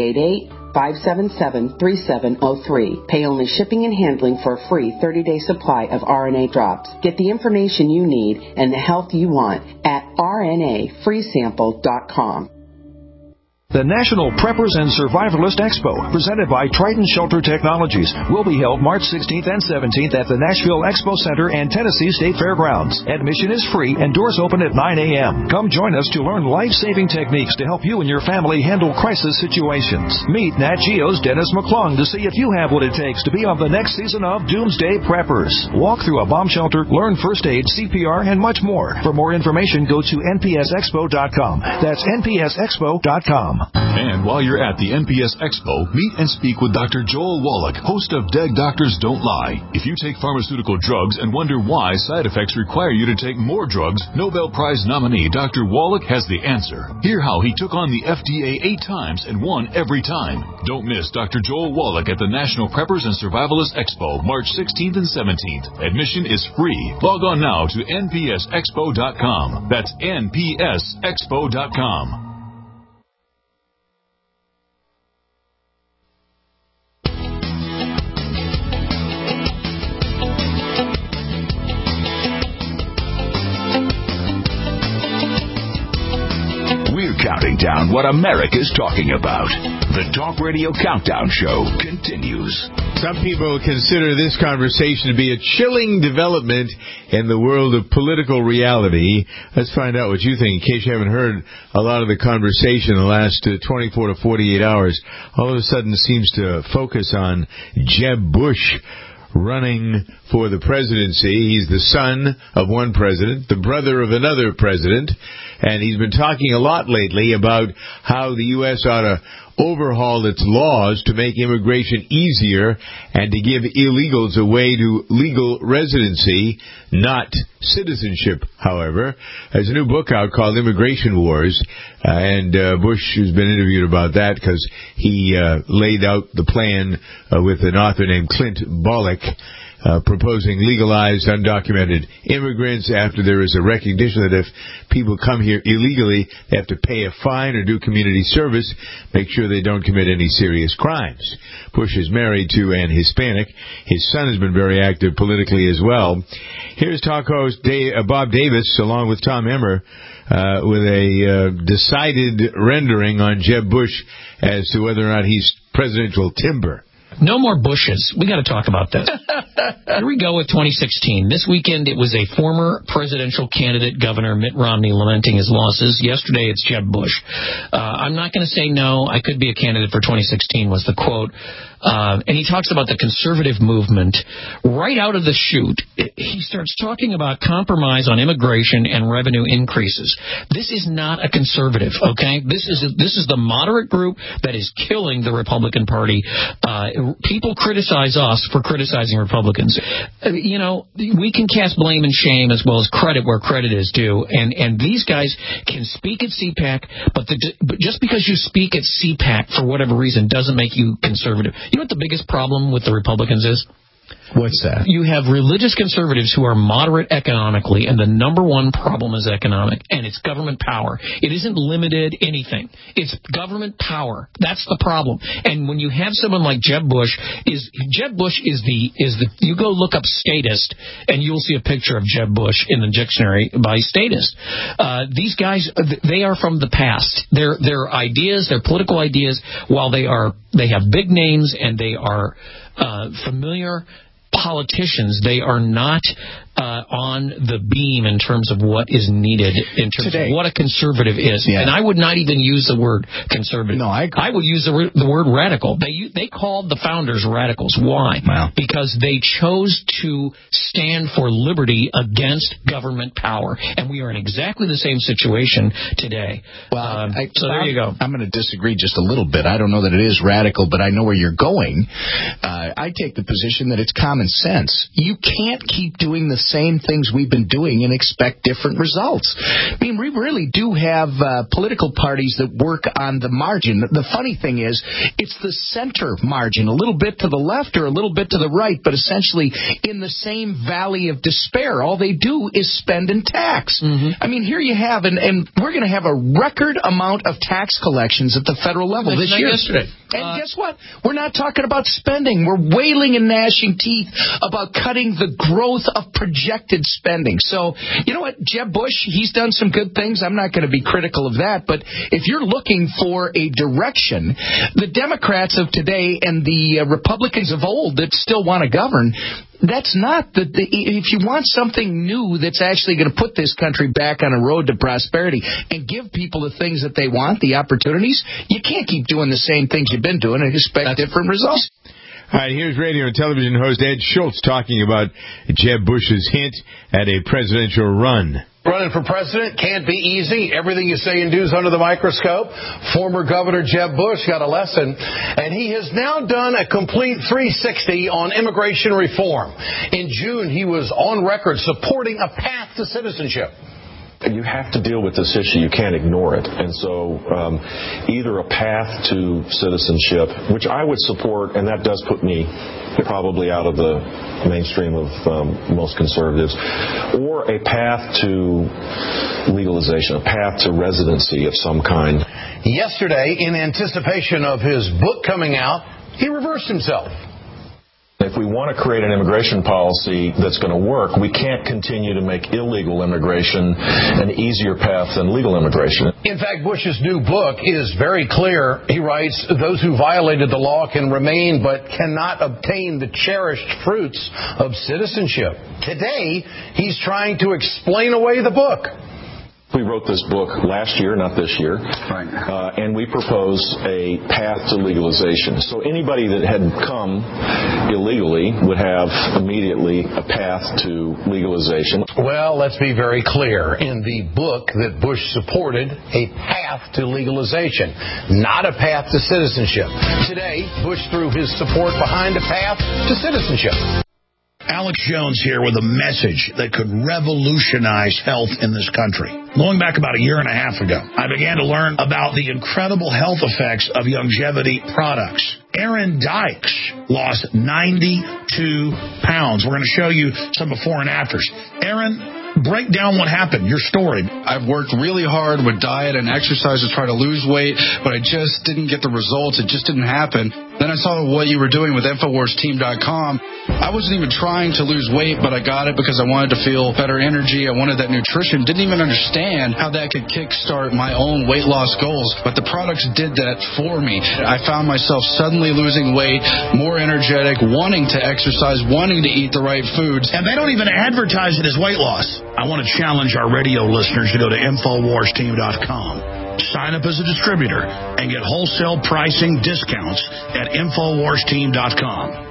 [SPEAKER 4] 888-577-3703. Pay only shipping and handling for a free 30-day supply of RNA drops. Get the information you need and the health you want at rnafreesample.com.
[SPEAKER 7] The National Preppers and Survivalist Expo, presented by Triton Shelter Technologies, will be held March 16th and 17th at the Nashville Expo Center and Tennessee State Fairgrounds. Admission is free and doors open at 9 a.m. Come join us to learn life-saving techniques to help you and your family handle crisis situations. Meet Nat Geo's Dennis McClung to see if you have what it takes to be on the next season of Doomsday Preppers. Walk through a bomb shelter, learn first aid, CPR, and much more. For more information, go to npsexpo.com. That's npsexpo.com.
[SPEAKER 9] And while you're at the NPS Expo, meet and speak with Dr. Joel Wallach, host of Dead Doctors Don't Lie. If you take pharmaceutical drugs and wonder why side effects require you to take more drugs, Nobel Prize nominee Dr. Wallach has the answer. Hear how he took on the FDA 8 times and won every time. Don't miss Dr. Joel Wallach at the National Preppers and Survivalist Expo, March 16th and 17th. Admission is free. Log on now to npsexpo.com. That's npsexpo.com.
[SPEAKER 20] Counting down what America's talking about. The Talk Radio Countdown Show continues.
[SPEAKER 3] Some people consider this conversation to be a chilling development in the world of political reality. Let's find out what you think, in case you haven't heard a lot of the conversation in the last 24 to 48 hours. All of a sudden seems to focus on Jeb Bush running for the presidency. He's the son of one president, the brother of another president, and he's been talking a lot lately about how the U.S. ought to overhaul its laws to make immigration easier and to give illegals a way to legal residency, not citizenship, however. There's a new book out called Immigration Wars, and Bush has been interviewed about that because he laid out the plan with an author named Clint Bolick, proposing legalized undocumented immigrants after there is a recognition that if people come here illegally, they have to pay a fine or do community service, make sure they don't commit any serious crimes. Bush is married to an Hispanic. His son has been very active politically as well. Here's talk host Bob Davis, along with Tom Emmer, with a decided rendering on Jeb Bush as to whether or not he's presidential timber.
[SPEAKER 22] No more Bushes. We got to talk about this. Here we go with 2016. This weekend, it was a former presidential candidate, Governor Mitt Romney, lamenting his losses. Yesterday, it's Jeb Bush. I'm not going to say no. I could be a candidate for 2016 was the quote. And he talks about the conservative movement right out of the chute. He starts talking about compromise on immigration and revenue increases. This is not a conservative, okay? This is the moderate group that is killing the Republican Party. People criticize us for criticizing Republicans. We can cast blame and shame as well as credit where credit is due. And these guys can speak at CPAC, but just because you speak at CPAC for whatever reason doesn't make you conservative. You know what the biggest problem with the Republicans is?
[SPEAKER 6] What's that?
[SPEAKER 22] You have religious conservatives who are moderate economically, and the number one problem is economic, and it's government power. It isn't limited anything. It's government power. That's the problem. And when you have someone like Jeb Bush is the you go look up statist, and you'll see a picture of Jeb Bush in the dictionary by statist. These guys, they are from the past. Their ideas, their political ideas, while they have big names and they are familiar politicians, they are not on the beam in terms of what is needed, in terms of what a conservative is. Yeah. And I would not even use the word conservative. No, I would use the word radical. They called the founders radicals. Why? Wow. Because they chose to stand for liberty against government power. And we are in exactly the same situation today.
[SPEAKER 6] Well,
[SPEAKER 22] so there you go.
[SPEAKER 6] I'm going to disagree just a little bit. I don't know that it is radical, but I know where you're going. I take the position that it's common sense. You can't keep doing the same things we've been doing and expect different results. I mean, we really do have political parties that work on the margin. The funny thing is, it's the center margin, a little bit to the left or a little bit to the right, but essentially in the same valley of despair. All they do is spend and tax. Mm-hmm. I mean, here you have, and we're going to have a record amount of tax collections at the federal level this year.
[SPEAKER 22] Yesterday.
[SPEAKER 6] And guess what? We're not talking about spending. We're wailing and gnashing teeth about cutting the growth of projected spending. So, you know what? Jeb Bush, he's done some good things. I'm not going to be critical of that. But if you're looking for a direction, the Democrats of today and the Republicans of old that still want to govern, that's not if you want something new that's actually going to put this country back on a road to prosperity and give people the things that they want, the opportunities, you can't keep doing the same things you've been doing and expect different results.
[SPEAKER 3] All right, here's radio and television host Ed Schultz talking about Jeb Bush's hint at a presidential run.
[SPEAKER 10] Running for president can't be easy. Everything you say and do is under the microscope. Former Governor Jeb Bush got a lesson, and he has now done a complete 360 on immigration reform. In June, he was on record supporting a path to citizenship.
[SPEAKER 12] You have to deal with this issue. You can't ignore it. And so either a path to citizenship, which I would support, and that does put me probably out of the mainstream of most conservatives, or a path to legalization, a path to residency of some kind.
[SPEAKER 10] Yesterday, in anticipation of his book coming out, he reversed himself.
[SPEAKER 12] If we want to create an immigration policy that's going to work, we can't continue to make illegal immigration an easier path than legal immigration.
[SPEAKER 10] In fact, Bush's new book is very clear. He writes, those who violated the law can remain but cannot obtain the cherished fruits of citizenship. Today, he's trying to explain away the book.
[SPEAKER 12] We wrote this book last year, not this year, and we propose a path to legalization. So anybody that had come illegally would have immediately a path to legalization.
[SPEAKER 10] Well, let's be very clear. In the book that Bush supported, a path to legalization, not a path to citizenship. Today, Bush threw his support behind a path to citizenship.
[SPEAKER 23] Alex Jones here with a message that could revolutionize health in this country. Going back about a year and a half ago, I began to learn about the incredible health effects of longevity products. Aaron Dykes lost 92 pounds. We're going to show you some before and afters. Aaron, break down what happened, your story.
[SPEAKER 25] I've worked really hard with diet and exercise to try to lose weight, but I just didn't get the results. It just didn't happen. Then I saw what you were doing with InfoWarsTeam.com. I wasn't even trying to lose weight, but I got it because I wanted to feel better energy. I wanted that nutrition. Didn't even understand how that could kickstart my own weight loss goals, but the products did that for me. I found myself suddenly losing weight, more energetic, wanting to exercise, wanting to eat the right foods.
[SPEAKER 23] And they don't even advertise it as weight loss. I want to challenge our radio listeners to go to InfoWarsTeam.com. Sign up as a distributor and get wholesale pricing discounts at InfoWarsTeam.com.